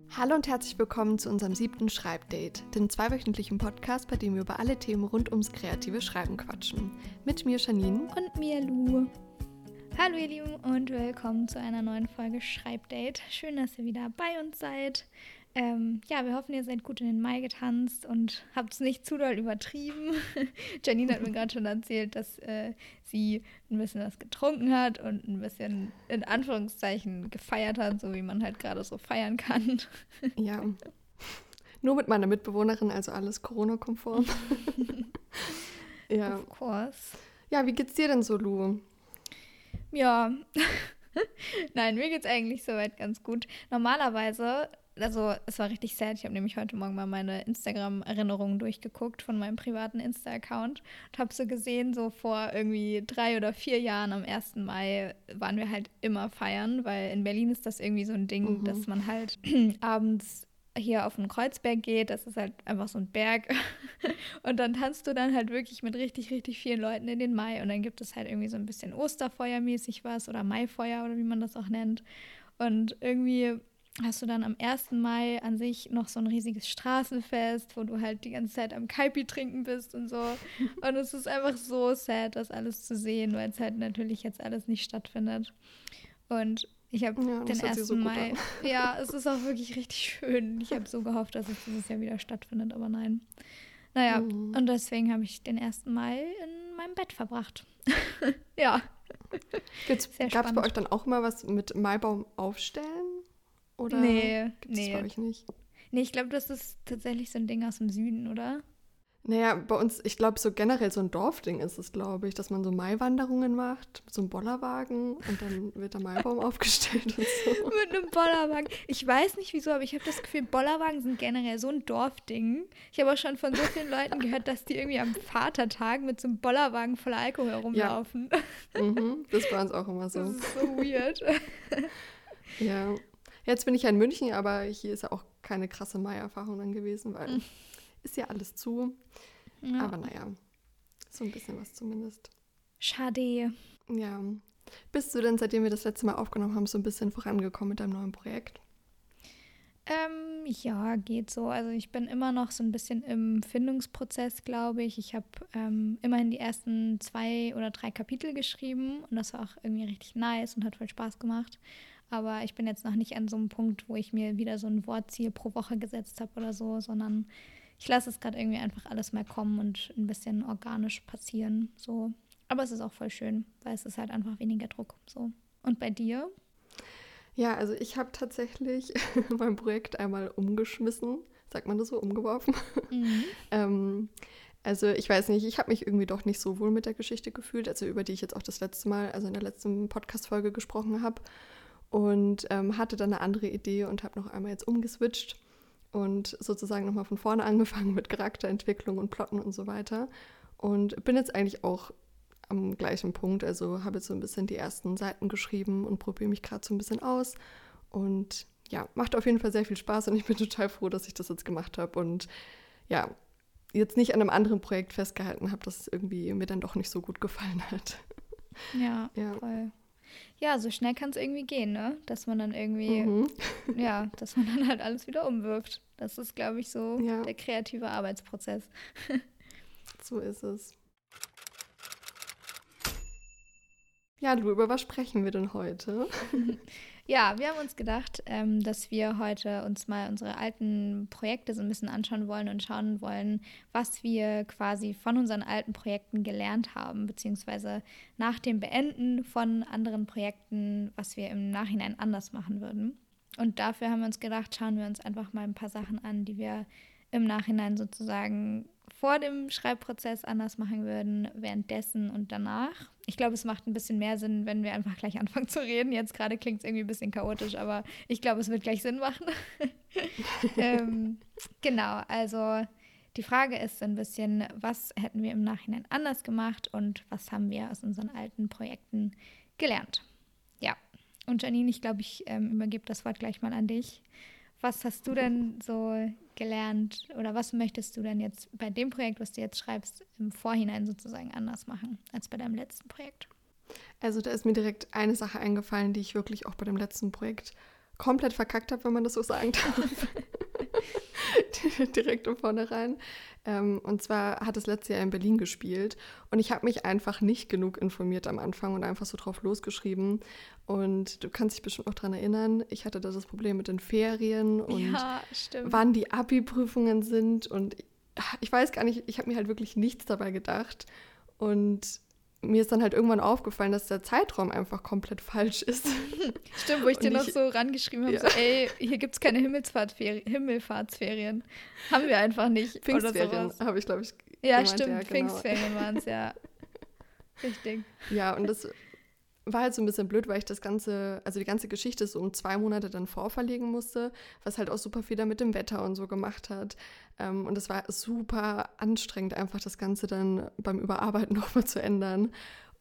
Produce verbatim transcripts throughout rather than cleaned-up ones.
Hallo und herzlich willkommen zu unserem siebten Schreibdate, dem zweiwöchentlichen Podcast, bei dem wir über alle Themen rund ums kreative Schreiben quatschen. Mit mir Janine und mir Lu. Hallo ihr Lieben und willkommen zu einer neuen Folge Schreibdate. Schön, dass ihr wieder bei uns seid. Ähm, ja, wir hoffen, ihr seid gut in den Mai getanzt und habt es nicht zu doll übertrieben. Janine hat mir gerade schon erzählt, dass äh, sie ein bisschen was getrunken hat und ein bisschen in Anführungszeichen gefeiert hat, so wie man halt gerade so feiern kann. Ja, nur mit meiner Mitbewohnerin, also alles Corona-konform. Ja. Of course. Ja, wie geht's dir denn so, Lu? Ja, nein, mir geht's eigentlich soweit ganz gut. Normalerweise, also es war richtig sad, ich habe nämlich heute Morgen mal meine Instagram-Erinnerungen durchgeguckt von meinem privaten Insta-Account und habe so gesehen, so vor irgendwie drei oder vier Jahren am ersten Mai waren wir halt immer feiern, weil in Berlin ist das irgendwie so ein Ding, Mhm. dass man halt abends hier auf den Kreuzberg geht, das ist halt einfach so ein Berg und dann tanzt du dann halt wirklich mit richtig, richtig vielen Leuten in den Mai und dann gibt es halt irgendwie so ein bisschen Osterfeuermäßig was oder Maifeuer oder wie man das auch nennt und irgendwie hast du dann am ersten Mai an sich noch so ein riesiges Straßenfest, wo du halt die ganze Zeit am Kaipi trinken bist und so und es ist einfach so sad, das alles zu sehen, weil es halt natürlich jetzt alles nicht stattfindet und ich habe Ja, den hört sich so ersten gut Mai. an. Ja, es ist auch wirklich richtig schön. Ich habe so gehofft, dass es dieses Jahr wieder stattfindet, aber nein. Naja, Mhm. und deswegen habe ich den ersten Mai in meinem Bett verbracht. Ja. Gab es bei euch dann auch mal was mit Maibaum aufstellen? Oder nee, gibt es nee. bei euch nicht? Nee, ich glaube, das ist tatsächlich so ein Ding aus dem Süden, oder? Naja, bei uns, ich glaube, so generell so ein Dorfding ist es, glaube ich, dass man so Maiwanderungen macht mit so einem Bollerwagen und dann wird der Maibaum aufgestellt und so. Mit einem Bollerwagen. Ich weiß nicht wieso, aber ich habe das Gefühl, Bollerwagen sind generell so ein Dorfding. Ich habe auch schon von so vielen Leuten gehört, dass die irgendwie am Vatertag mit so einem Bollerwagen voller Alkohol herumlaufen. Ja. Mhm, das ist bei uns auch immer so. Das ist so weird. Ja. Jetzt bin ich ja in München, aber hier ist ja auch keine krasse Mai-Erfahrung dann gewesen, weil ist ja alles zu. Ja. Aber naja, so ein bisschen was zumindest. Schade. Ja. Bist du denn, seitdem wir das letzte Mal aufgenommen haben, so ein bisschen vorangekommen mit deinem neuen Projekt? Ähm, ja, geht so. Also ich bin immer noch so ein bisschen im Findungsprozess, glaube ich. Ich habe ähm, immerhin die ersten zwei oder drei Kapitel geschrieben und das war auch irgendwie richtig nice und hat voll Spaß gemacht. Aber ich bin jetzt noch nicht an so einem Punkt, wo ich mir wieder so ein Wortziel pro Woche gesetzt habe oder so, sondern ich lasse es gerade irgendwie einfach alles mal kommen und ein bisschen organisch passieren. So. Aber es ist auch voll schön, weil es ist halt einfach weniger Druck. So. Und bei dir? Ja, also ich habe tatsächlich mein Projekt einmal umgeschmissen. Sagt man das so, umgeworfen? Mhm. ähm, also ich weiß nicht, ich habe mich irgendwie doch nicht so wohl mit der Geschichte gefühlt, also über die ich jetzt auch das letzte Mal, also in der letzten Podcast-Folge gesprochen habe. Und ähm, hatte dann eine andere Idee und habe noch einmal jetzt umgeswitcht und sozusagen nochmal von vorne angefangen mit Charakterentwicklung und Plotten und so weiter. Und bin jetzt eigentlich auch am gleichen Punkt, also habe jetzt so ein bisschen die ersten Seiten geschrieben und probiere mich gerade so ein bisschen aus. Und ja, macht auf jeden Fall sehr viel Spaß und ich bin total froh, dass ich das jetzt gemacht habe und ja, jetzt nicht an einem anderen Projekt festgehalten habe, das irgendwie mir dann doch nicht so gut gefallen hat. Ja, Ja. voll. Ja, so schnell kann es irgendwie gehen, ne? Dass man dann irgendwie, Mhm. ja, dass man dann halt alles wieder umwirft. Das ist, glaube ich, so Ja. der kreative Arbeitsprozess. So ist es. Ja, Lu, über was sprechen wir denn heute? Ja, wir haben uns gedacht, ähm, dass wir heute uns mal unsere alten Projekte so ein bisschen anschauen wollen und schauen wollen, was wir quasi von unseren alten Projekten gelernt haben, beziehungsweise nach dem Beenden von anderen Projekten, was wir im Nachhinein anders machen würden. Und dafür haben wir uns gedacht, schauen wir uns einfach mal ein paar Sachen an, die wir im Nachhinein sozusagen vor dem Schreibprozess anders machen würden, währenddessen und danach. Ich glaube, es macht ein bisschen mehr Sinn, wenn wir einfach gleich anfangen zu reden. Jetzt gerade klingt es irgendwie ein bisschen chaotisch, aber ich glaube, es wird gleich Sinn machen. ähm, genau, also die Frage ist so ein bisschen, was hätten wir im Nachhinein anders gemacht und was haben wir aus unseren alten Projekten gelernt? Ja, und Janine, ich glaube, ich ähm, übergebe das Wort gleich mal an dich. Was hast du denn so gelernt oder was möchtest du denn jetzt bei dem Projekt, was du jetzt schreibst, im Vorhinein sozusagen anders machen als bei deinem letzten Projekt? Also da ist mir direkt eine Sache eingefallen, die ich wirklich auch bei dem letzten Projekt komplett verkackt habe, wenn man das so sagen darf. Direkt von vornherein. Ähm, und zwar hat es letztes Jahr in Berlin gespielt und ich habe mich einfach nicht genug informiert am Anfang und einfach so drauf losgeschrieben. Und du kannst dich bestimmt noch dran erinnern, ich hatte da das Problem mit den Ferien und Ja, stimmt. wann die Abi-Prüfungen sind. Und ich weiß gar nicht, ich habe mir halt wirklich nichts dabei gedacht. Und mir ist dann halt irgendwann aufgefallen, dass der Zeitraum einfach komplett falsch ist. Stimmt, wo ich Und dir noch ich- so rangeschrieben habe, Ja. so ey, hier gibt es keine Himmelfahrtferien, Himmelfahrtsferien. Haben wir einfach nicht. Oder Pfingstferien sowas. habe ich, glaube ich, Ja, gemeint. stimmt, Ja, genau. Pfingstferien waren es, ja. Richtig. Ja, und das war halt so ein bisschen blöd, weil ich das Ganze, also die ganze Geschichte so um zwei Monate dann vorverlegen musste, was halt auch super viel da mit dem Wetter und so gemacht hat. Ähm, und es war super anstrengend, einfach das Ganze dann beim Überarbeiten nochmal zu ändern.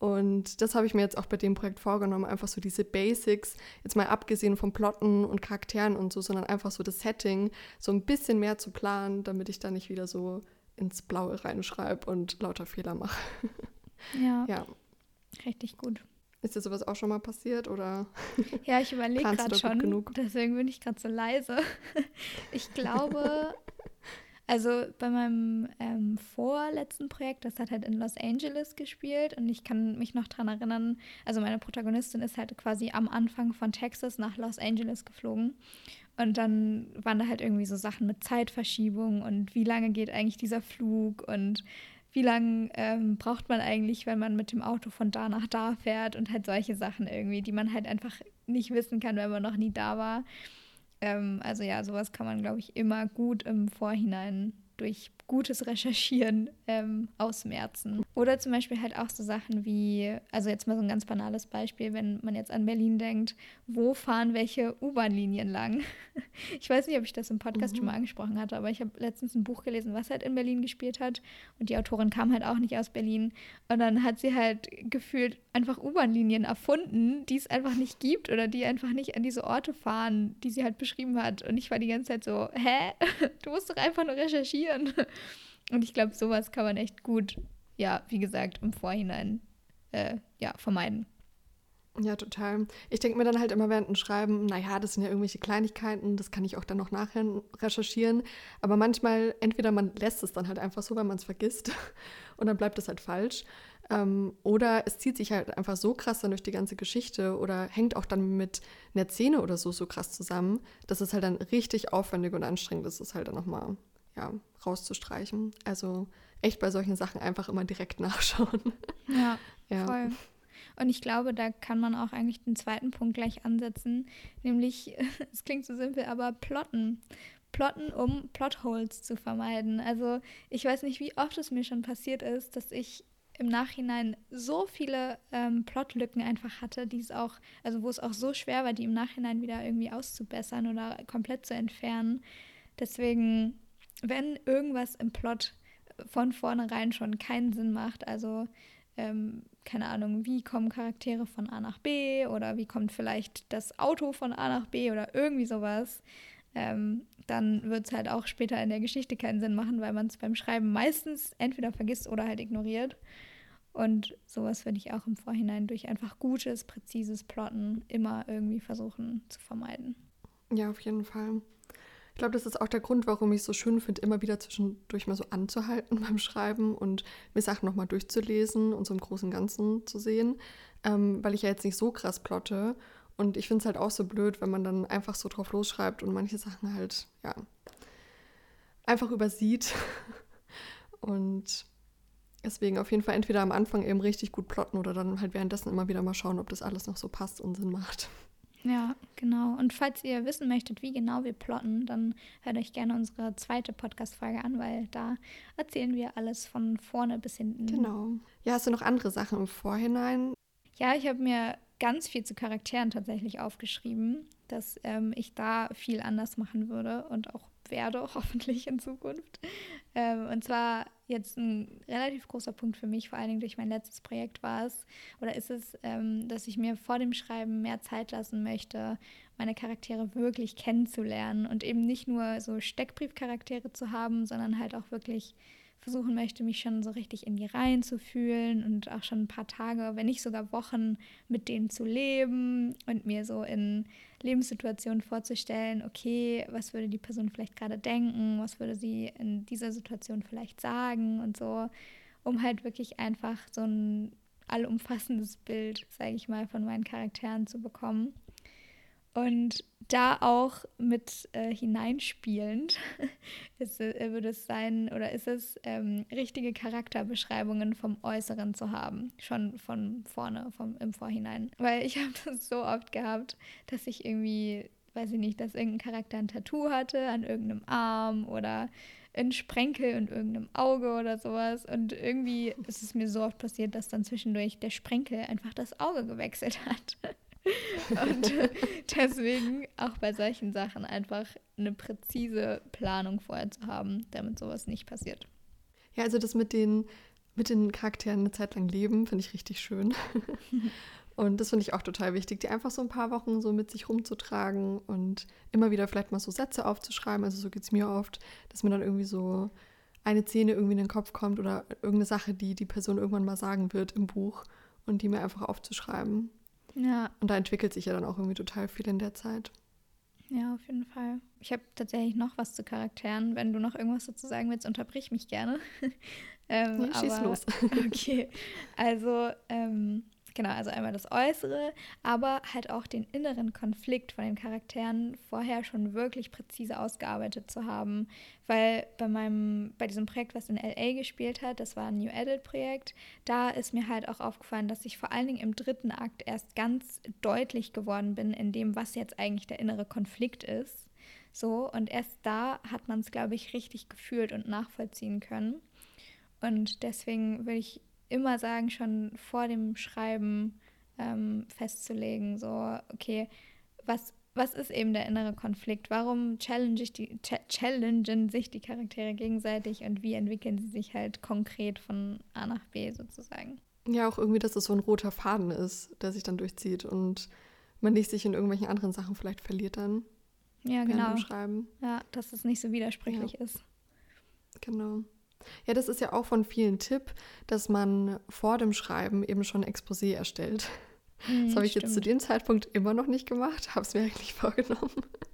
Und das habe ich mir jetzt auch bei dem Projekt vorgenommen, einfach so diese Basics, jetzt mal abgesehen vom Plotten und Charakteren und so, sondern einfach so das Setting so ein bisschen mehr zu planen, damit ich da nicht wieder so ins Blaue reinschreibe und lauter Fehler mache. Ja, Ja, richtig gut. ist dir sowas auch schon mal passiert oder? Ja, ich überlege Planst du gerade da gut schon, genug? deswegen bin ich gerade so leise. Ich glaube, also bei meinem ähm, vorletzten Projekt, das hat halt in Los Angeles gespielt und ich kann mich noch dran erinnern, also meine Protagonistin ist halt quasi am Anfang von Texas nach Los Angeles geflogen und dann waren da halt irgendwie so Sachen mit Zeitverschiebung und wie lange geht eigentlich dieser Flug und wie lange ähm, braucht man eigentlich, wenn man mit dem Auto von da nach da fährt und halt solche Sachen irgendwie, die man halt einfach nicht wissen kann, wenn man noch nie da war. Ähm, also ja, sowas kann man, glaube ich, immer gut im Vorhinein durch gutes Recherchieren ähm, ausmerzen. Oder zum Beispiel halt auch so Sachen wie, also jetzt mal so ein ganz banales Beispiel, wenn man jetzt an Berlin denkt, wo fahren welche U-Bahn-Linien lang? Ich weiß nicht, ob ich das im Podcast Mhm. schon mal angesprochen hatte, aber ich habe letztens ein Buch gelesen, was halt in Berlin gespielt hat und die Autorin kam halt auch nicht aus Berlin und dann hat sie halt gefühlt einfach U-Bahn-Linien erfunden, die es einfach nicht gibt oder die einfach nicht an diese Orte fahren, die sie halt beschrieben hat und ich war die ganze Zeit so, hä? Du musst doch einfach nur recherchieren. Und ich glaube, sowas kann man echt gut, ja, wie gesagt, im Vorhinein äh, ja, vermeiden. Ja, total. Ich denke mir dann halt immer während dem Schreiben, naja, das sind ja irgendwelche Kleinigkeiten, das kann ich auch dann noch nachher recherchieren. Aber manchmal, entweder man lässt es dann halt einfach so, weil man es vergisst und dann bleibt es halt falsch. Ähm, oder es zieht sich halt einfach so krass dann durch die ganze Geschichte oder hängt auch dann mit einer Szene oder so so krass zusammen, dass es halt dann richtig aufwendig und anstrengend ist, es halt dann nochmal ja, rauszustreichen. Also echt bei solchen Sachen einfach immer direkt nachschauen. Ja, Ja. voll. Und ich glaube, da kann man auch eigentlich den zweiten Punkt gleich ansetzen, nämlich, es klingt so simpel, aber plotten. Plotten, um Plotholes zu vermeiden. Also ich weiß nicht, wie oft es mir schon passiert ist, dass ich im Nachhinein so viele ähm, Plotlücken einfach hatte, die es auch, also wo es auch so schwer war, die im Nachhinein wieder irgendwie auszubessern oder komplett zu entfernen. Deswegen, wenn irgendwas im Plot von vornherein schon keinen Sinn macht, also ähm, keine Ahnung, wie kommen Charaktere von A nach B oder wie kommt vielleicht das Auto von A nach B oder irgendwie sowas, ähm, dann wird es halt auch später in der Geschichte keinen Sinn machen, weil man es beim Schreiben meistens entweder vergisst oder halt ignoriert. Und sowas würde ich auch im Vorhinein durch einfach gutes, präzises Plotten immer irgendwie versuchen zu vermeiden. Ja, auf jeden Fall. Ich glaube, das ist auch der Grund, warum ich es so schön finde, immer wieder zwischendurch mal so anzuhalten beim Schreiben und mir Sachen nochmal durchzulesen und so im Großen und Ganzen zu sehen, ähm, weil ich ja jetzt nicht so krass plotte. Und ich finde es halt auch so blöd, wenn man dann einfach so drauf losschreibt und manche Sachen halt, ja, einfach übersieht. Und deswegen auf jeden Fall entweder am Anfang eben richtig gut plotten oder dann halt währenddessen immer wieder mal schauen, ob das alles noch so passt und Sinn macht. Ja, genau. Und falls ihr wissen möchtet, wie genau wir plotten, dann hört euch gerne unsere zweite Podcast-Folge an, weil da erzählen wir alles von vorne bis hinten. Genau. Ja, hast du noch andere Sachen im Vorhinein? Ja, ich habe mir ganz viel zu Charakteren tatsächlich aufgeschrieben, dass ähm, ich da viel anders machen würde und auch werde, hoffentlich in Zukunft. Ähm, und zwar jetzt ein relativ großer Punkt für mich, vor allen Dingen durch mein letztes Projekt war es, oder ist es, ähm, dass ich mir vor dem Schreiben mehr Zeit lassen möchte, meine Charaktere wirklich kennenzulernen und eben nicht nur so Steckbriefcharaktere zu haben, sondern halt auch wirklich versuchen möchte, mich schon so richtig in die Reihen zu fühlen und auch schon ein paar Tage, wenn nicht sogar Wochen mit denen zu leben und mir so in Lebenssituationen vorzustellen, okay, was würde die Person vielleicht gerade denken, was würde sie in dieser Situation vielleicht sagen und so, um halt wirklich einfach so ein allumfassendes Bild, sage ich mal, von meinen Charakteren zu bekommen. Und da auch mit äh, hineinspielend ist, äh, würde es sein, oder ist es, ähm, richtige Charakterbeschreibungen vom Äußeren zu haben, schon von vorne, vom, im Vorhinein. Weil ich habe das so oft gehabt, dass ich irgendwie, weiß ich nicht, dass irgendein Charakter ein Tattoo hatte an irgendeinem Arm oder ein Sprenkel in irgendeinem Auge oder sowas. Und irgendwie ist es mir so oft passiert, dass dann zwischendurch der Sprenkel einfach das Auge gewechselt hat. Und deswegen auch bei solchen Sachen einfach eine präzise Planung vorher zu haben, damit sowas nicht passiert. Ja, also das mit den, mit den Charakteren eine Zeit lang leben, finde ich richtig schön. Und das finde ich auch total wichtig, die einfach so ein paar Wochen so mit sich rumzutragen und immer wieder vielleicht mal so Sätze aufzuschreiben. Also so geht es mir oft, dass mir dann irgendwie so eine Szene irgendwie in den Kopf kommt oder irgendeine Sache, die die Person irgendwann mal sagen wird im Buch und die mir einfach aufzuschreiben. Ja. Und da entwickelt sich ja dann auch irgendwie total viel in der Zeit. Ja, auf jeden Fall. Ich habe tatsächlich noch was zu Charakteren. Wenn du noch irgendwas dazu sagen willst, unterbrich mich gerne. ähm, Nee, schieß aber, los. Okay, also ähm, genau, also einmal das Äußere, aber halt auch den inneren Konflikt von den Charakteren vorher schon wirklich präzise ausgearbeitet zu haben. Weil bei meinem, bei diesem Projekt, was in L A gespielt hat, das war ein New Adult-Projekt, da ist mir halt auch aufgefallen, dass ich vor allen Dingen im dritten Akt erst ganz deutlich geworden bin in dem, was jetzt eigentlich der innere Konflikt ist. So, und erst da hat man es, glaube ich, richtig gefühlt und nachvollziehen können. Und deswegen würde ich immer sagen, schon vor dem Schreiben ähm, festzulegen, so, okay, was, was ist eben der innere Konflikt? Warum challenge ich die, ch challengen sich die Charaktere gegenseitig und wie entwickeln sie sich halt konkret von A nach B sozusagen? Ja, auch irgendwie, dass es so ein roter Faden ist, der sich dann durchzieht und man nicht sich in irgendwelchen anderen Sachen vielleicht verliert dann. Ja, während genau. dem Schreiben. Ja, dass es nicht so widersprüchlich Ja. ist. Genau. Ja, das ist ja auch von vielen Tipp, dass man vor dem Schreiben eben schon ein Exposé erstellt. Mm, das habe ich stimmt. jetzt zu dem Zeitpunkt immer noch nicht gemacht, habe es mir eigentlich vorgenommen.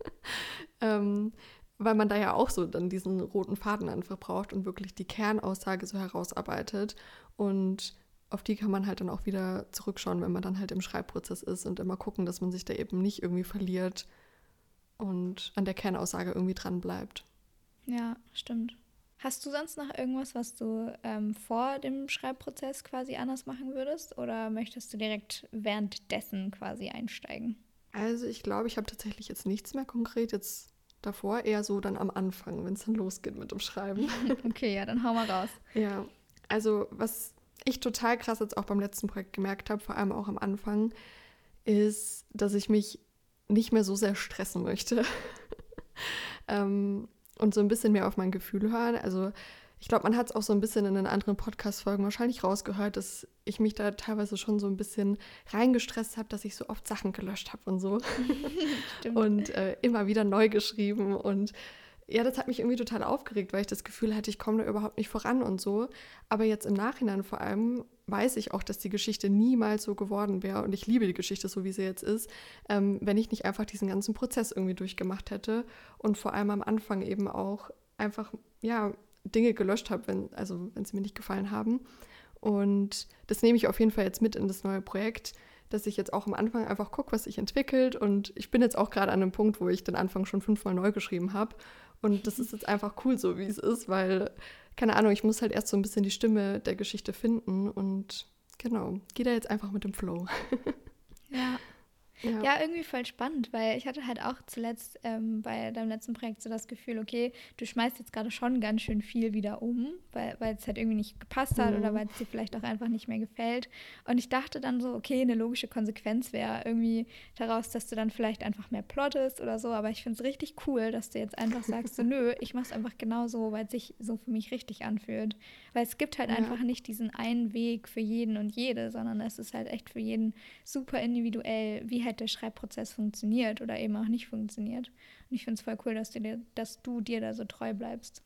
ähm, weil man da ja auch so dann diesen roten Faden einfach braucht und wirklich die Kernaussage so herausarbeitet. Und auf die kann man halt dann auch wieder zurückschauen, wenn man dann halt im Schreibprozess ist und immer gucken, dass man sich da eben nicht irgendwie verliert und an der Kernaussage irgendwie dran bleibt. Ja, stimmt. Hast du sonst noch irgendwas, was du ähm, vor dem Schreibprozess quasi anders machen würdest? Oder möchtest du direkt währenddessen quasi einsteigen? Also ich glaube, ich habe tatsächlich jetzt nichts mehr konkret jetzt davor, eher so dann am Anfang, wenn es dann losgeht mit dem Schreiben. Okay, ja, dann hau mal raus. Ja, also was ich total krass jetzt auch beim letzten Projekt gemerkt habe, vor allem auch am Anfang, ist, dass ich mich nicht mehr so sehr stressen möchte. ähm, und so ein bisschen mehr auf mein Gefühl hören. Also ich glaube, man hat es auch so ein bisschen in den anderen Podcast-Folgen wahrscheinlich rausgehört, dass ich mich da teilweise schon so ein bisschen reingestresst habe, dass ich so oft Sachen gelöscht habe und so. Stimmt. Und äh, immer wieder neu geschrieben. Und ja, das hat mich irgendwie total aufgeregt, weil ich das Gefühl hatte, ich komme da überhaupt nicht voran und so. Aber jetzt im Nachhinein vor allem weiß ich auch, dass die Geschichte niemals so geworden wäre. Und ich liebe die Geschichte so, wie sie jetzt ist, ähm, wenn ich nicht einfach diesen ganzen Prozess irgendwie durchgemacht hätte. Und vor allem am Anfang eben auch einfach, ja, Dinge gelöscht habe, wenn, also wenn sie mir nicht gefallen haben. Und das nehme ich auf jeden Fall jetzt mit in das neue Projekt, dass ich jetzt auch am Anfang einfach gucke, was sich entwickelt. Und ich bin jetzt auch gerade an einem Punkt, wo ich den Anfang schon fünfmal neu geschrieben habe. Und das ist jetzt einfach cool so, wie es ist, weil, keine Ahnung, ich muss halt erst so ein bisschen die Stimme der Geschichte finden. Und genau, gehe da jetzt einfach mit dem Flow. Ja. Ja. Ja, irgendwie voll spannend, weil ich hatte halt auch zuletzt ähm, bei deinem letzten Projekt so das Gefühl, okay, du schmeißt jetzt gerade schon ganz schön viel wieder um, weil weil es halt irgendwie nicht gepasst hat Mhm. oder weil es dir vielleicht auch einfach nicht mehr gefällt. Und ich dachte dann so, okay, eine logische Konsequenz wäre irgendwie daraus, dass du dann vielleicht einfach mehr plottest oder so, aber ich finde es richtig cool, dass du jetzt einfach sagst, so nö, ich mache es einfach genau so, weil es sich so für mich richtig anfühlt. Weil es gibt halt Ja. einfach nicht diesen einen Weg für jeden und jede, sondern es ist halt echt für jeden super individuell, wie halt der Schreibprozess funktioniert oder eben auch nicht funktioniert. Und ich finde es voll cool, dass du dir, dass du dir da so treu bleibst.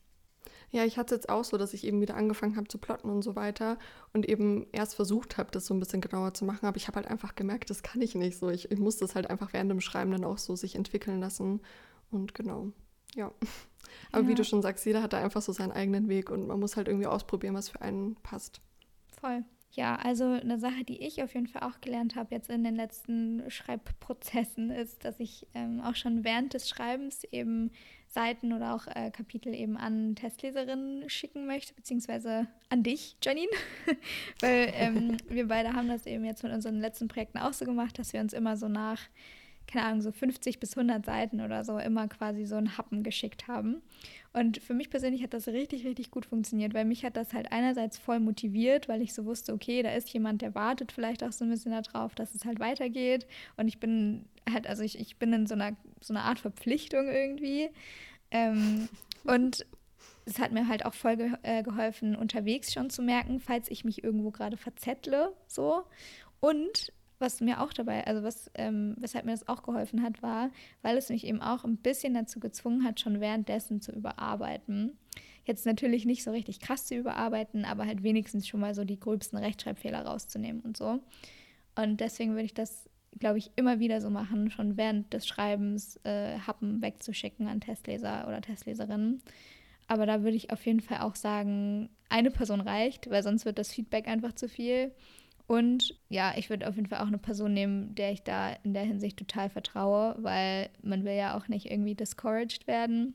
Ja, ich hatte es jetzt auch so, dass ich eben wieder angefangen habe zu plotten und so weiter und eben erst versucht habe, das so ein bisschen genauer zu machen, aber ich habe halt einfach gemerkt, das kann ich nicht so. Ich, ich muss das halt einfach während dem Schreiben dann auch so sich entwickeln lassen und genau, ja. Aber wie du Ja, schon sagst, jeder hat da einfach so seinen eigenen Weg und man muss halt irgendwie ausprobieren, was für einen passt. voll. Ja, also eine Sache, die ich auf jeden Fall auch gelernt habe jetzt in den letzten Schreibprozessen, ist, dass ich ähm, auch schon während des Schreibens eben Seiten oder auch äh, Kapitel eben an Testleserinnen schicken möchte, beziehungsweise an dich, Janine. Weil ähm, wir beide haben das eben jetzt mit unseren letzten Projekten auch so gemacht, dass wir uns immer so nach, keine Ahnung, so fünfzig bis hundert Seiten oder so immer quasi so einen Happen geschickt haben. Und für mich persönlich hat das richtig, richtig gut funktioniert, weil mich hat das halt einerseits voll motiviert, weil ich so wusste, okay, da ist jemand, der wartet vielleicht auch so ein bisschen darauf, dass es halt weitergeht. Und ich bin halt, also ich, ich bin in so einer, so einer Art Verpflichtung irgendwie. Ähm, und es hat mir halt auch voll ge äh, geholfen, unterwegs schon zu merken, falls ich mich irgendwo gerade verzettle, so. Und was mir auch dabei, also was, ähm, weshalb mir das auch geholfen hat, war, weil es mich eben auch ein bisschen dazu gezwungen hat, schon währenddessen zu überarbeiten. Jetzt natürlich nicht so richtig krass zu überarbeiten, aber halt wenigstens schon mal so die gröbsten Rechtschreibfehler rauszunehmen und so. Und deswegen würde ich das, glaube ich, immer wieder so machen, schon während des Schreibens äh, Happen wegzuschicken an Testleser oder Testleserinnen. Aber da würde ich auf jeden Fall auch sagen, eine Person reicht, weil sonst wird das Feedback einfach zu viel. Und ja, ich würde auf jeden Fall auch eine Person nehmen, der ich da in der Hinsicht total vertraue, weil man will ja auch nicht irgendwie discouraged werden.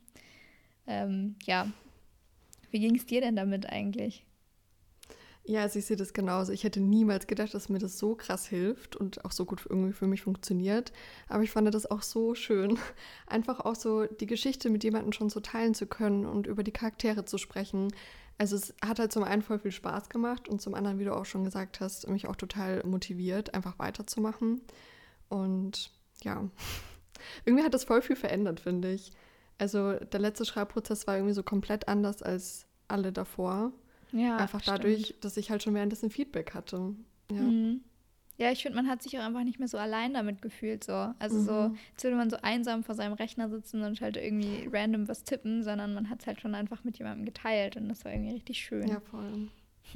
Ähm, ja, wie ging es dir denn damit eigentlich? Ja, also ich sehe das genauso. Ich hätte niemals gedacht, dass mir das so krass hilft und auch so gut irgendwie für mich funktioniert. Aber ich fand das auch so schön, einfach auch so die Geschichte mit jemandem schon so teilen zu können und über die Charaktere zu sprechen. Also es hat halt zum einen voll viel Spaß gemacht und zum anderen, wie du auch schon gesagt hast, mich auch total motiviert, einfach weiterzumachen. Und ja, irgendwie hat das voll viel verändert, finde ich. Also der letzte Schreibprozess war irgendwie so komplett anders als alle davor. Ja, Einfach stimmt. dadurch, dass ich halt schon währenddessen Feedback hatte. Ja. Mhm. Ja, ich finde, man hat sich auch einfach nicht mehr so allein damit gefühlt, so. Also so, Mhm. als würde man so einsam vor seinem Rechner sitzen und halt irgendwie random was tippen, sondern man hat es halt schon einfach mit jemandem geteilt und das war irgendwie richtig schön. Ja, voll.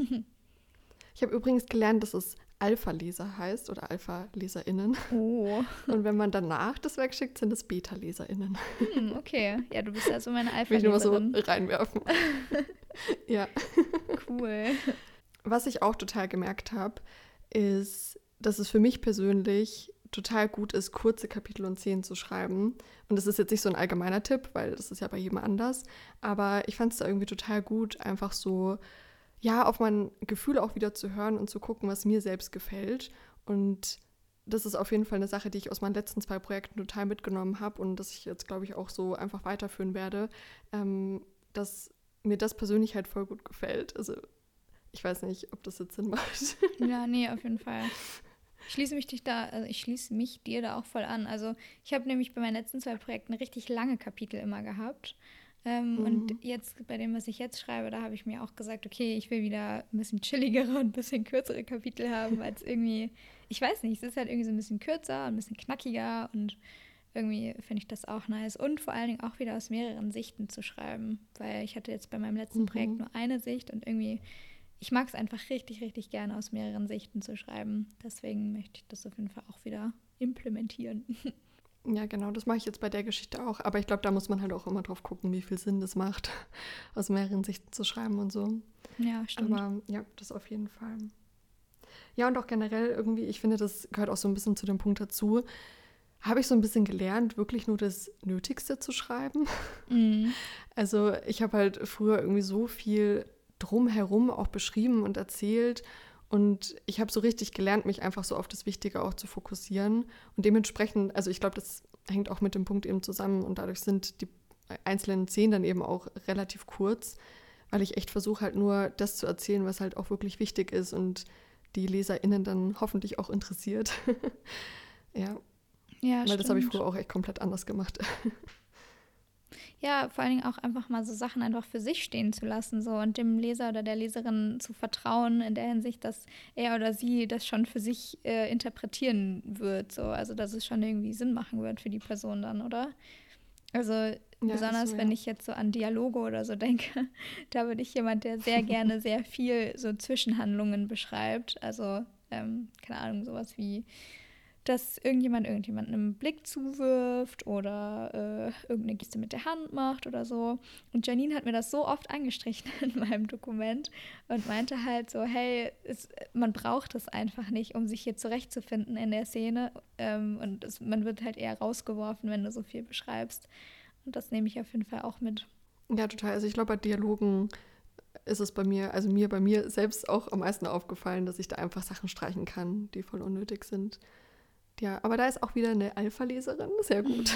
Ich habe übrigens gelernt, dass es Alpha-Leser heißt oder Alpha-LeserInnen. Oh, Und wenn man danach das wegschickt, sind es Beta-LeserInnen. hm, okay. Ja, du bist also meine Will ich nur mal so Alpha-Leserin. reinwerfen. Ja. Cool. Was ich auch total gemerkt habe, ist, dass es für mich persönlich total gut ist, kurze Kapitel und Szenen zu schreiben. Und das ist jetzt nicht so ein allgemeiner Tipp, weil das ist ja bei jedem anders. Aber ich fand es da irgendwie total gut, einfach so, ja, auf mein Gefühl auch wieder zu hören und zu gucken, was mir selbst gefällt. Und das ist auf jeden Fall eine Sache, die ich aus meinen letzten zwei Projekten total mitgenommen habe und das ich jetzt, glaube ich, auch so einfach weiterführen werde, ähm, dass mir das persönlich halt voll gut gefällt. Also ich weiß nicht, ob das jetzt Sinn macht. Ja, nee, auf jeden Fall. Ich schließe mich dich da, also ich schließe mich dir da auch voll an. Also ich habe nämlich bei meinen letzten zwei Projekten richtig lange Kapitel immer gehabt. Ähm, und Mhm. jetzt bei dem, was ich jetzt schreibe, da habe ich mir auch gesagt, okay, ich will wieder ein bisschen chilligere und ein bisschen kürzere Kapitel haben, weil es irgendwie, ich weiß nicht, es ist halt irgendwie so ein bisschen kürzer, ein bisschen knackiger und irgendwie finde ich das auch nice. Und vor allen Dingen auch wieder aus mehreren Sichten zu schreiben, weil ich hatte jetzt bei meinem letzten Projekt Mhm. nur eine Sicht und irgendwie ich mag es einfach richtig, richtig gerne aus mehreren Sichten zu schreiben. Deswegen möchte ich das auf jeden Fall auch wieder implementieren. Ja, genau, das mache ich jetzt bei der Geschichte auch. Aber ich glaube, da muss man halt auch immer drauf gucken, wie viel Sinn das macht, aus mehreren Sichten zu schreiben und so. Ja, stimmt. Aber ja, das auf jeden Fall. Ja, und auch generell irgendwie, ich finde, das gehört auch so ein bisschen zu dem Punkt dazu, habe ich so ein bisschen gelernt, wirklich nur das Nötigste zu schreiben. Mhm. Also ich habe halt früher irgendwie so viel drumherum auch beschrieben und erzählt und ich habe so richtig gelernt, mich einfach so auf das Wichtige auch zu fokussieren und dementsprechend, also ich glaube, das hängt auch mit dem Punkt eben zusammen und dadurch sind die einzelnen Szenen dann eben auch relativ kurz, weil ich echt versuche halt nur das zu erzählen, was halt auch wirklich wichtig ist und die LeserInnen dann hoffentlich auch interessiert. Ja, Ja, weil das habe ich stimmt. früher auch echt komplett anders gemacht. Ja, vor allen Dingen auch einfach mal so Sachen einfach für sich stehen zu lassen so und dem Leser oder der Leserin zu vertrauen in der Hinsicht, dass er oder sie das schon für sich äh, interpretieren wird. So. Also dass es schon irgendwie Sinn machen wird für die Person dann, oder? Also ja, besonders so, wenn ja. ich jetzt so an Dialoge oder so denke, da bin ich jemand, der sehr gerne sehr viel so Zwischenhandlungen beschreibt. Also, ähm, keine Ahnung, sowas wie, dass irgendjemand irgendjemandem einen Blick zuwirft oder äh, irgendeine Geste mit der Hand macht oder so. Und Janine hat mir das so oft angestrichen in meinem Dokument und meinte halt so, hey, es, man braucht es einfach nicht, um sich hier zurechtzufinden in der Szene. Ähm, und es, man wird halt eher rausgeworfen, wenn du so viel beschreibst. Und das nehme ich auf jeden Fall auch mit. Ja, total. Also ich glaube, bei Dialogen ist es bei mir, also mir bei mir selbst auch am meisten aufgefallen, dass ich da einfach Sachen streichen kann, die voll unnötig sind. Ja, aber da ist auch wieder eine Alpha-Leserin, sehr gut.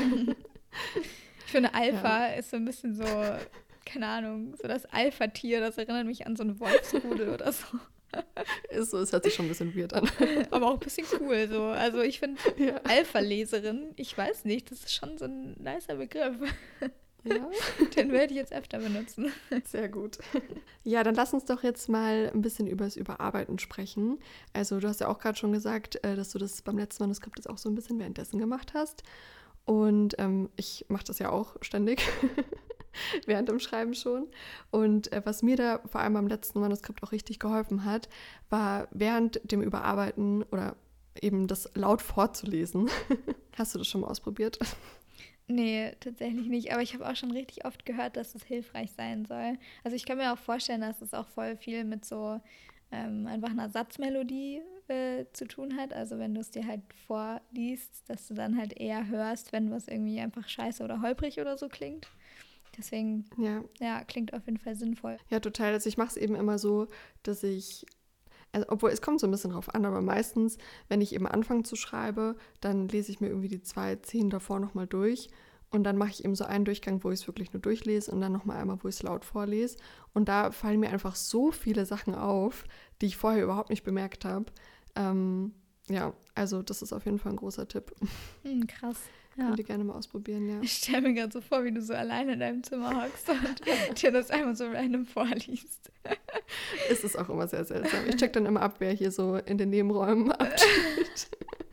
Ich finde, Alpha ja. ist so ein bisschen so, keine Ahnung, so das Alpha-Tier, das erinnert mich an so einen Wolfsrudel oder so. Ist so, es hört sich schon ein bisschen weird an. Aber auch ein bisschen cool so. Also ich finde, ja. Alpha-Leserin, ich weiß nicht, das ist schon so ein nicer Begriff. Ja. Den werde ich jetzt öfter benutzen. Sehr gut. Ja, dann lass uns doch jetzt mal ein bisschen über das Überarbeiten sprechen. Also du hast ja auch gerade schon gesagt, dass du das beim letzten Manuskript jetzt auch so ein bisschen währenddessen gemacht hast. Und ähm, ich mache das ja auch ständig, während dem Schreiben schon. Und äh, was mir da vor allem beim letzten Manuskript auch richtig geholfen hat, war während dem Überarbeiten oder eben das laut vorzulesen. Hast du das schon mal ausprobiert? Nee, tatsächlich nicht. Aber ich habe auch schon richtig oft gehört, dass es hilfreich sein soll. Also ich kann mir auch vorstellen, dass es auch voll viel mit so ähm, einfach einer Satzmelodie äh, zu tun hat. Also wenn du es dir halt vorliest, dass du dann halt eher hörst, wenn was irgendwie einfach scheiße oder holprig oder so klingt. Deswegen, ja, ja klingt auf jeden Fall sinnvoll. Ja, total. Also ich mache es eben immer so, dass ich Also, obwohl, es kommt so ein bisschen drauf an, aber meistens, wenn ich eben anfange zu schreiben, dann lese ich mir irgendwie die zwei Szenen davor nochmal durch und dann mache ich eben so einen Durchgang, wo ich es wirklich nur durchlese und dann nochmal einmal, wo ich es laut vorlese. Und da fallen mir einfach so viele Sachen auf, die ich vorher überhaupt nicht bemerkt habe. Ähm, ja, also das ist auf jeden Fall ein großer Tipp. Hm, krass. Ja. Könnt ihr gerne mal ausprobieren, ja. Ich stelle mir gerade so vor, wie du so alleine in deinem Zimmer hockst und dir das einmal so random vorliest. Es ist auch immer sehr seltsam. Ich check dann immer ab, wer hier so in den Nebenräumen abcheckt.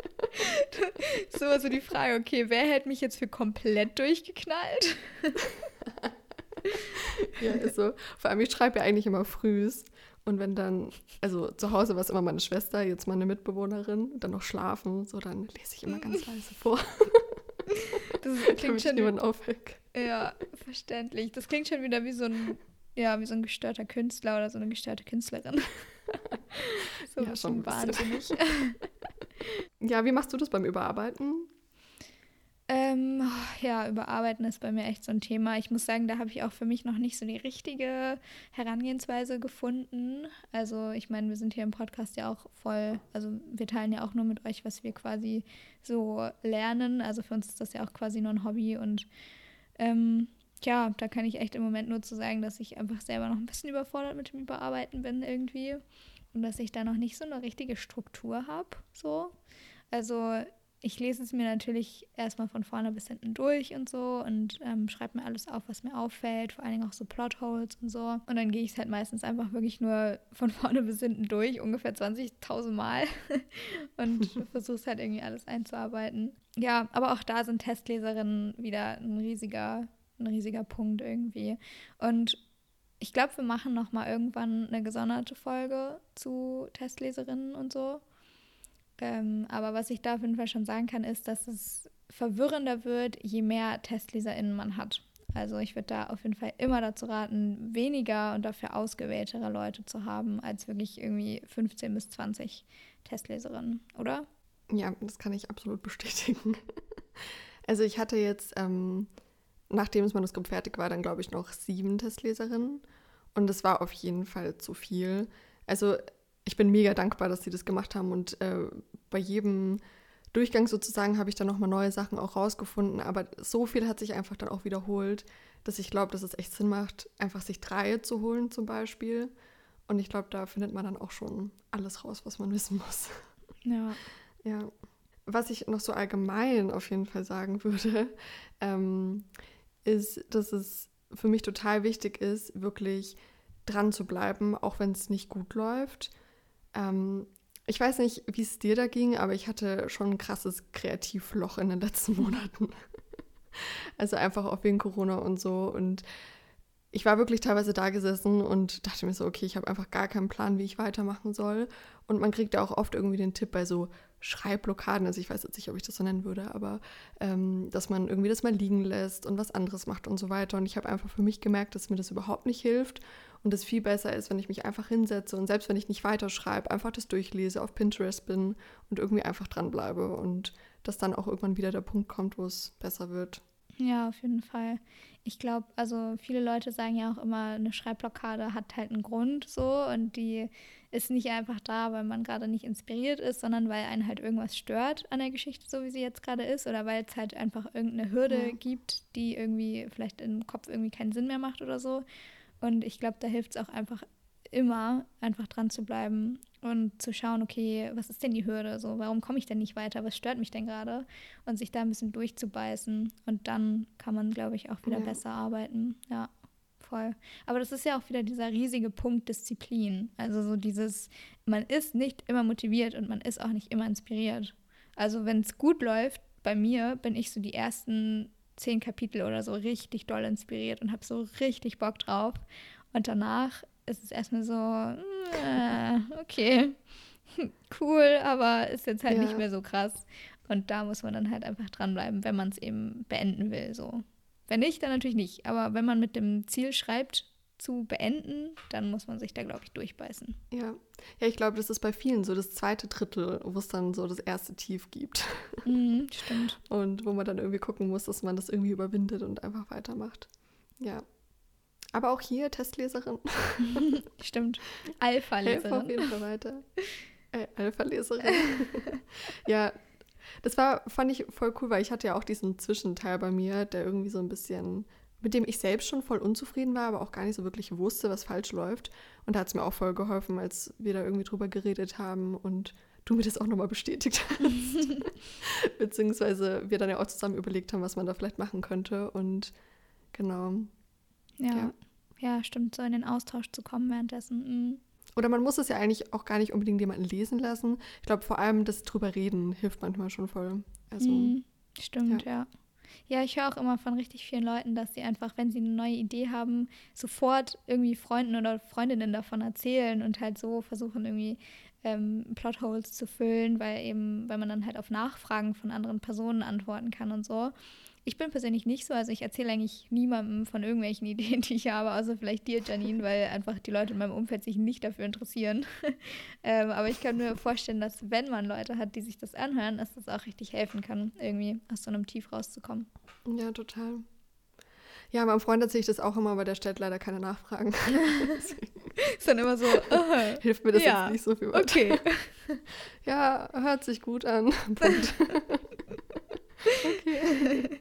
So also die Frage, okay, wer hätte mich jetzt für komplett durchgeknallt? Ja, ist so. Vor allem, ich schreibe ja eigentlich immer frühs. Und wenn dann, also zu Hause war es immer meine Schwester, jetzt meine Mitbewohnerin, dann noch schlafen, so, dann lese ich immer ganz leise vor. Das klingt schon niemand aufweckt. Ja, verständlich. Das klingt schon wieder wie so ein, ja, wie so ein gestörter Künstler oder so eine gestörte Künstlerin. So ja, schon wahnsinnig. Ja, wie machst du das beim Überarbeiten? Ähm, ja, Überarbeiten ist bei mir echt so ein Thema. Ich muss sagen, da habe ich auch für mich noch nicht so die richtige Herangehensweise gefunden. Also ich meine, wir sind hier im Podcast ja auch voll, also wir teilen ja auch nur mit euch, was wir quasi so lernen. Also für uns ist das ja auch quasi nur ein Hobby und ähm, ja, da kann ich echt im Moment nur zu sagen, dass ich einfach selber noch ein bisschen überfordert mit dem Überarbeiten bin irgendwie und dass ich da noch nicht so eine richtige Struktur habe, so. Also ich lese es mir natürlich erstmal von vorne bis hinten durch und so und ähm, schreibe mir alles auf, was mir auffällt, vor allen Dingen auch so Plotholes und so. Und dann gehe ich es halt meistens einfach wirklich nur von vorne bis hinten durch, ungefähr zwanzigtausend Mal und versuche es halt irgendwie alles einzuarbeiten. Ja, aber auch da sind Testleserinnen wieder ein riesiger, ein riesiger Punkt irgendwie. Und ich glaube, wir machen nochmal irgendwann eine gesonderte Folge zu Testleserinnen und so. Ähm, aber was ich da auf jeden Fall schon sagen kann, ist, dass es verwirrender wird, je mehr TestleserInnen man hat. Also ich würde da auf jeden Fall immer dazu raten, weniger und dafür ausgewähltere Leute zu haben, als wirklich irgendwie fünfzehn bis zwanzig Testleserinnen, oder? Ja, das kann ich absolut bestätigen. Also ich hatte jetzt, ähm, nachdem das Manuskript fertig war, dann glaube ich noch sieben Testleserinnen und das war auf jeden Fall zu viel. Also ich bin mega dankbar, dass sie das gemacht haben und äh, bei jedem Durchgang sozusagen habe ich dann nochmal neue Sachen auch rausgefunden, aber so viel hat sich einfach dann auch wiederholt, dass ich glaube, dass es echt Sinn macht, einfach sich drei zu holen zum Beispiel und ich glaube, da findet man dann auch schon alles raus, was man wissen muss. Ja. Ja. Was ich noch so allgemein auf jeden Fall sagen würde, ähm, ist, dass es für mich total wichtig ist, wirklich dran zu bleiben, auch wenn es nicht gut läuft. Ähm, ich weiß nicht, wie es dir da ging, aber ich hatte schon ein krasses Kreativloch in den letzten Monaten. Also einfach auch wegen Corona und so. Und ich war wirklich teilweise da gesessen und dachte mir so, okay, ich habe einfach gar keinen Plan, wie ich weitermachen soll. Und man kriegt ja auch oft irgendwie den Tipp bei so Schreibblockaden, also ich weiß jetzt nicht, ob ich das so nennen würde, aber ähm, dass man irgendwie das mal liegen lässt und was anderes macht und so weiter. Und ich habe einfach für mich gemerkt, dass mir das überhaupt nicht hilft und es viel besser ist, wenn ich mich einfach hinsetze und selbst wenn ich nicht weiterschreibe, einfach das durchlese, auf Pinterest bin und irgendwie einfach dranbleibe und dass dann auch irgendwann wieder der Punkt kommt, wo es besser wird. Ja, auf jeden Fall. Ich glaube, also viele Leute sagen ja auch immer, eine Schreibblockade hat halt einen Grund so und die ist nicht einfach da, weil man gerade nicht inspiriert ist, sondern weil einen halt irgendwas stört an der Geschichte, so wie sie jetzt gerade ist, oder weil es halt einfach irgendeine Hürde Ja. gibt, die irgendwie vielleicht im Kopf irgendwie keinen Sinn mehr macht oder so. Und ich glaube, da hilft es auch einfach immer, einfach dran zu bleiben und zu schauen, okay, was ist denn die Hürde? So, warum komme ich denn nicht weiter? Was stört mich denn gerade? Und sich da ein bisschen durchzubeißen. Und dann kann man, glaube ich, auch wieder Ja. besser arbeiten. Ja, voll. Aber das ist ja auch wieder dieser riesige Punkt Disziplin. Also so dieses, man ist nicht immer motiviert und man ist auch nicht immer inspiriert. Also wenn es gut läuft, bei mir bin ich so die ersten zehn Kapitel oder so richtig doll inspiriert und habe so richtig Bock drauf. Und danach ist es erstmal so, äh, okay, cool, aber ist jetzt halt Ja. nicht mehr so krass. Und da muss man dann halt einfach dranbleiben, wenn man es eben beenden will. So. Wenn nicht, dann natürlich nicht. Aber wenn man mit dem Ziel schreibt, zu beenden, dann muss man sich da, glaube ich, durchbeißen. Ja. Ja, ich glaube, das ist bei vielen so das zweite Drittel, wo es dann so das erste Tief gibt. Mhm, stimmt. Und wo man dann irgendwie gucken muss, dass man das irgendwie überwindet und einfach weitermacht. Ja. Aber auch hier Testleserin. Stimmt. Helf auf Alpha-Leserin. jeden Fall weiter. Äh, Alpha-Leserin. Ja, das war, fand ich voll cool, weil ich hatte ja auch diesen Zwischenteil bei mir, der irgendwie so ein bisschen, mit dem ich selbst schon voll unzufrieden war, aber auch gar nicht so wirklich wusste, was falsch läuft. Und da hat es mir auch voll geholfen, als wir da irgendwie drüber geredet haben und du mir das auch nochmal bestätigt hast. Beziehungsweise wir dann ja auch zusammen überlegt haben, was man da vielleicht machen könnte. Und genau. Ja. Ja. Ja, stimmt, so in den Austausch zu kommen währenddessen. Mhm. Oder man muss es ja eigentlich auch gar nicht unbedingt jemanden lesen lassen. Ich glaube, vor allem das drüber reden hilft manchmal schon voll. Also, Mhm, stimmt, ja. ja. Ja, ich höre auch immer von richtig vielen Leuten, dass sie einfach, wenn sie eine neue Idee haben, sofort irgendwie Freunden oder Freundinnen davon erzählen und halt so versuchen, irgendwie ähm, Plotholes zu füllen, weil eben, weil man dann halt auf Nachfragen von anderen Personen antworten kann und so. Ich bin persönlich nicht so, also ich erzähle eigentlich niemandem von irgendwelchen Ideen, die ich habe, außer vielleicht dir, Janine, weil einfach die Leute in meinem Umfeld sich nicht dafür interessieren. ähm, aber ich kann mir vorstellen, dass wenn man Leute hat, die sich das anhören, dass das auch richtig helfen kann, irgendwie aus so einem Tief rauszukommen. Ja, total. Ja, meinem Freund erzähle ich das auch immer, aber der stellt leider keine Nachfragen. Ist dann immer so, uh, hilft mir das ja, jetzt nicht so viel weiter. Okay. Ja, hört sich gut an. Punkt. Okay.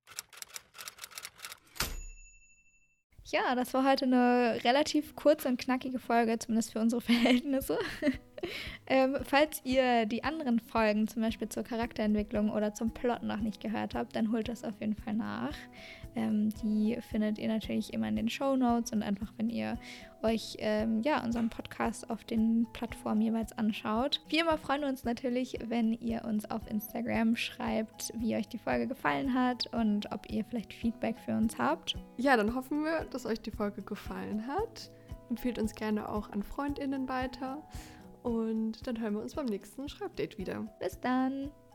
Ja, das war heute eine relativ kurze und knackige Folge, zumindest für unsere Verhältnisse. ähm, falls ihr die anderen Folgen, zum Beispiel zur Charakterentwicklung oder zum Plot noch nicht gehört habt, dann holt das auf jeden Fall nach. Ähm, die findet ihr natürlich immer in den Shownotes und einfach, wenn ihr euch ähm, ja, unseren Podcast auf den Plattformen jeweils anschaut. Wie immer freuen wir uns natürlich, wenn ihr uns auf Instagram schreibt, wie euch die Folge gefallen hat und ob ihr vielleicht Feedback für uns habt. Ja, dann hoffen wir, dass euch die Folge gefallen hat. Empfehlt uns gerne auch an FreundInnen weiter. Und dann hören wir uns beim nächsten Schreibdate wieder. Bis dann!